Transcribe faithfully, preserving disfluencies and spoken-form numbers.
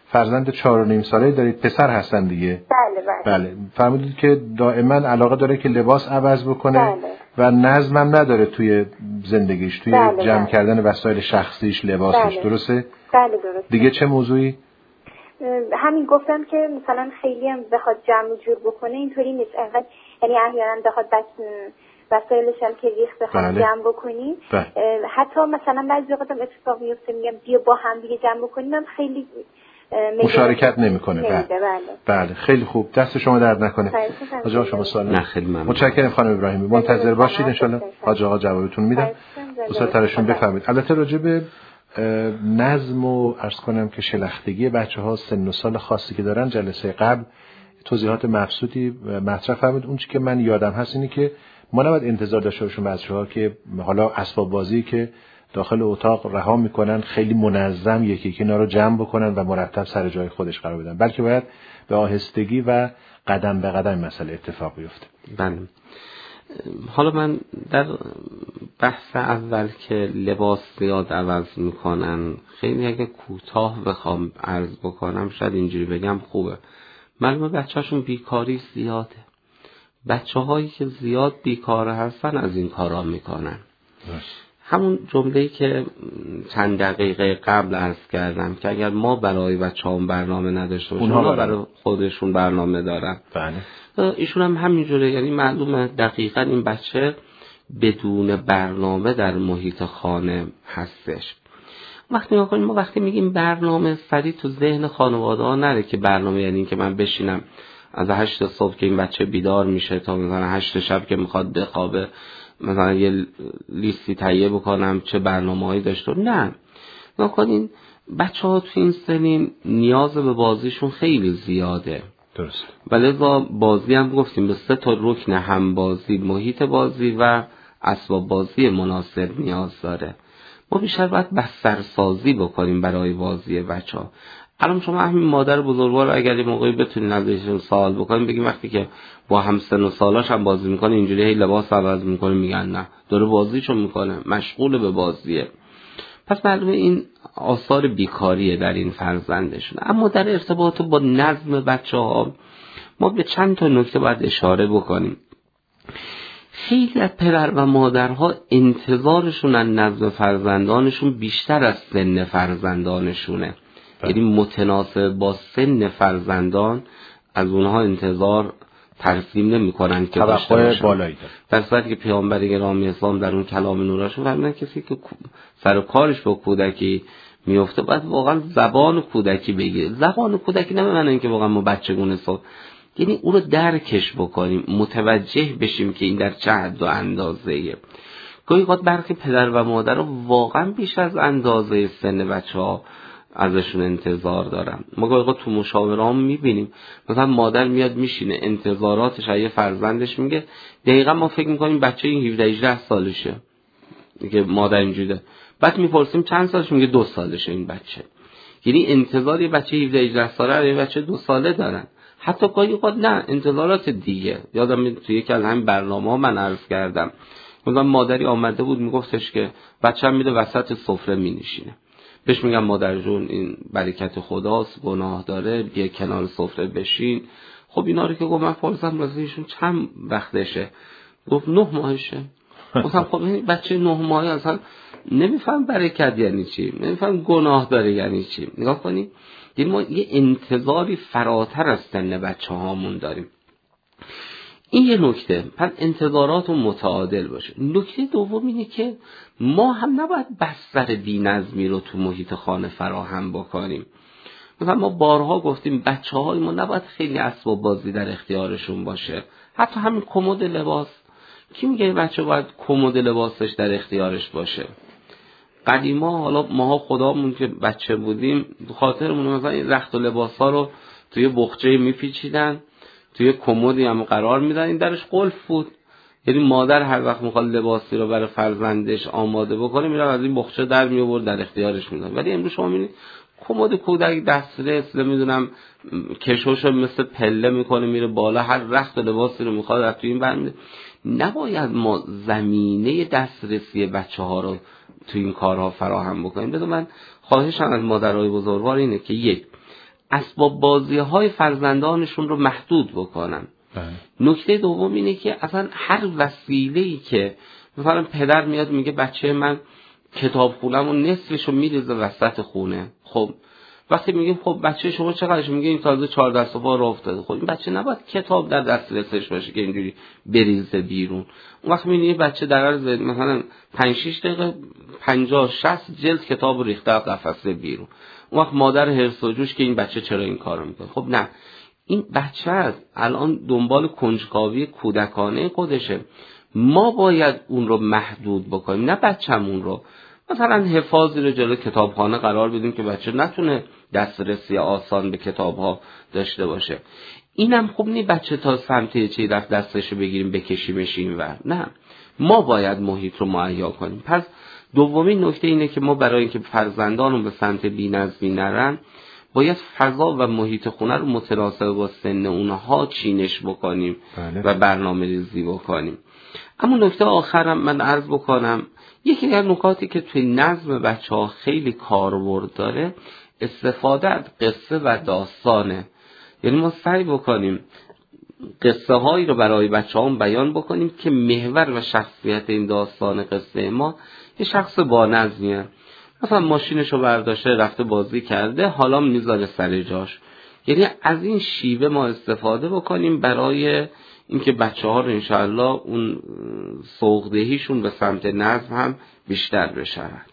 فرزند چهار و نیم ساله دارید، پسر هستن دیگه؟ بله بله. بله. فرمودید که دائما علاقه داره که لباس عوض بکنه. بله. و نظمم نداره توی زندگیش، توی بله جمع بله. کردن وسایل شخصیش، لباسش. بله. درسته؟ بله درسته. دیگه چه موضوعی؟ همین گفتم که مثلا خیلی هم بخواد جمع جور بکنه اینطوری نیست، انقدر یعنی احیانا بخواد بس وسایلش هم که ریخت بخواد بله. جمع بکنیم. بله. حتی مثلا بعضی وقتا اتفاق میفته میگم بیا با هم دیگه جمع بکنیم، هم خیلی مشارکت نمیکنه. بله. بله. بله خیلی خوب، دست شما درد نکنه. حاج آقا شما سوال؟ نه خیلی ممنون. متشکرم خانم ابراهیمی، منتظر باشید ان شاء الله حاج آقا جوابتون میدن. استادترشون بفرمایید. البته راجع به نظم و عرض کنم که شلختگی بچه‌ها سن و سال خاصی که دارن جلسه قبل توضیحات مبسوطی مطرح فرمودید. اون چیزی که من یادم هست اینه که ما نباید انتظار داشته باشیم بچه‌ها که حالا اسباب بازی که داخل اتاق رها میکنن خیلی منظم یکی یکی اینا رو جمع بکنن و مرتب سر جای خودش قرار بدن، بلکه باید به آهستگی و قدم به قدم مسئله اتفاق بیفته. بله. حالا من در بحث اول که لباس زیاد عوض میکنن، خیلی اگه کوتاه بخوام عرض بکنم شاید اینجوری بگم خوبه. معلومه بچه‌شون بیکاری زیاده. بچه‌هایی که زیاد بیکار هستن از این کارا میکنن. همون جمله‌ای که چند دقیقه قبل عرض کردم که اگر ما برای بچه‌هام برنامه نداشته باشیم اونها برای خودشون برنامه دارن. بله. ایشون هم همینجوره، یعنی معلومه دقیقاً این بچه بدون برنامه در محیط خانه هستش. وقتی ما کنیم ما وقتی میگیم برنامه سریع تو ذهن خانواده ها نره که برنامه یعنی این که من بشینم از هشت صبح که این بچه بیدار میشه تا مثلا هشت شب که میخواد بخوابه مثلا یه لیستی تهیه بکنم چه برنامه‌هایی داشته. نه نکنین بچه ها تو این سنین نیاز به بازیشون خیلی زیاده. درست. ولی بازی هم گفتیم به سه تا رکن هم بازی، محیط بازی و اسباب بازی مناسب نیاز داره. ما بیشتر باید بسترسازی بکنیم برای بازی بچه‌ها. الان شما همین مادر بزرگوار اگر یه موقعی بتونین ازشون سوال بکنین بگیم وقتی که با هم سن و سالاش هم بازی میکنه اینجوری هی لباس عوض میکنه، میگن نه داره بازیشو میکنه، مشغول به بازیه. پس معلومه این آثار بیکاریه در این فرزندشون. اما در ارتباط با نظم بچه‌ها ما به چند تا نکته باید اشاره بکنیم. خیلی از پدر و مادرها انتظارشون از نظم فرزندانشون بیشتر از سن فرزندانشونه. یعنی متناسب با سن فرزندان از اونها انتظار ترسیم نمی کنن که داشته باشن. در صورتی که پیامبر گرامی اسلام در اون کلام نوراشون فرمودن کسی که سر کارش با کودکی میفته باید واقعا زبان کودکی بگیره. زبان کودکی نه معنی اینکه واقعا ما بچگونه صحبت، یعنی اون رو درکش بکنیم، متوجه بشیم که این در چه حد و اندازه‌ایه. گاهی اوقات برخی پدر و مادر واقعا بیش از اندازه سن بچه‌ها ازشون انتظار دارن. ما گاهی اوقات تو مشاوره هم میبینیم مثلا مادر میاد میشینه انتظاراتش از فرزندش میگه، دقیقا ما فکر میکنیم بچه این هفده هجده سالشه که مادر اینجوریه، بعد میپرسیم چند سالش میگه دو سالشه این بچه. یعنی انتظار یه بچه هفده هجده ساله رو یه بچه دو ساله دارن. حتی گاهی اوقات نه انتظارات دیگه. یادم توی یک از همین برنامه‌ها من عرض کردم مثلا مادری آمده بود میگفتش که بچه‌م میره وسط سفره مینشینه، بهش میگم مادر جون این برکت خداست، گناه داره، بیا کنار سفره بشین. خب اینا رو که گفت من پرسیدم راضیشون چند وقتشه، گفت نه ماهشه. گفتم خب این بچه نه ماهه اصلا نمیفهم برکت یعنی چی، نمیفهم گناه داره یعنی چی. نگاه کنید یعنی ما یه انتظاری فراتر از سن بچه هامون داریم. این یه نکته. پس انتظارات متعادل باشه. نکته دوم اینه که ما هم نباید بستر بی‌نظمی رو تو محیط خانه فراهم بکنیم. مثلا ما بارها گفتیم بچه های ما نباید خیلی اسباب بازی در اختیارشون باشه. حتی همین کمد لباس، کی میگه بچه باید کمد لباسش در اختیارش باشه؟ قدیما حالا ماها خدامون که بچه بودیم خاطرمون مثلا این رخت و لباسا رو توی بخچه میپیچیدن، توی کمدی هم قرار میدن، این درش قلف بود. یعنی مادر هر وقت میخواد لباسی رو برای فرزندش آماده بکنه میره از این بخچه در میآورد در اختیارش میدن. ولی امروز شما میبینید کمد کودک دسترس، نمیدونم کشوشو مثل پله میکنه میره بالا، هر رخت و لباسی رو میخواد از توی این برمیده. نباید ما زمینه دسترسی بچه ها رو تو این کارها فراهم بکنیم. بذار من خواهشم از مادرای بزرگوار اینه که یک، اسباب بازی های فرزندانشون رو محدود بکنن. نکته دوم اینه که اصلا هر وسیله‌ای که مثلا پدر میاد میگه بچه من کتاب خونم و نصفشو میریزه وسط خونه، خب وقتی میگیم خب بچه شما چقدرش، میگه این تازه چهارده صفحه راه افتاده، خب این بچه نباید کتاب در دسترسش باشه که اینجوری بریزه بیرون. اون وقت میبینی بچه در عرض مثلا پنج شش دقیقه پنجاه شصت جلد کتاب ریخته از قفسه بیرون. اون وقت مادر هرس و جوش که این بچه چرا این کارو میکنه. خب نه، این بچه است الان دنبال کنجکاوی کودکانه خودشه، ما باید اون رو محدود بکنیم، نه بچه‌مون رو. مثلا حفاظی رو جلوی کتابخانه قرار بدیم که بچه نتونه دسترسی آسان به کتاب‌ها داشته باشه. اینم خوب نی بچه تا سمت چی رفت دستشو بگیریم بکشیمش اینور، نه، ما باید محیط رو مهیا کنیم. پس دومین نکته اینه که ما برای اینکه فرزندانمون به سمت بی‌نظمی نرن باید فضا و محیط خونه رو متناسب با سن اونها چینش بکنیم بله. و برنامه ریزی بکنیم. اما نکته آخرم من عرض بکنم، یکی از نکاتی که توی نظم بچه ها خیلی کاربرد داره استفاده از قصه و داستانه. یعنی ما سعی بکنیم قصه هایی رو برای بچه ها بیان بکنیم که محور و شخصیت این داستان قصه ما یه شخص با نظمیه، مثلا ماشینشو برداشته رفته بازی کرده حالا میذاره سر جاش. یعنی از این شیوه ما استفاده بکنیم برای اینکه بچه ها رو انشاءالله اون سوقدهیشون به سمت نظم هم بیشتر بشود.